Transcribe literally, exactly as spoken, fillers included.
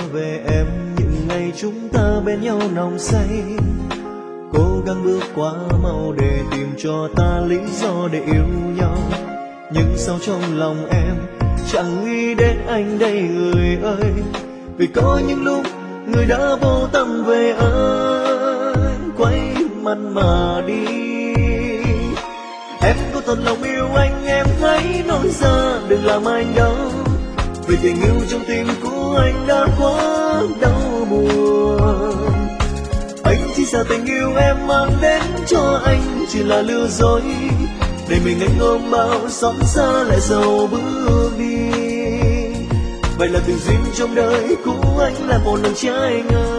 về em những ngày chúng ta bên nhau nồng say. Cố gắng bước qua mau để tìm cho ta lý do để yêu nhau. Nhưng sao trong lòng em chẳng nghĩ đến anh đây người ơi. Vì có những lúc người đã vô tâm về anh, quay mặt mà đi. Em có thật lòng yêu anh, em hãy nói ra đừng làm anh đau. Vì tình yêu trong tim của anh đã quá đau buồn. Anh chỉ sợ tình yêu em mang đến cho anh chỉ là lừa dối, để mình anh ôm bao xót xa lại dầu bước đi. Vậy là tình duyên trong đời của anh là một lần trai ngơi.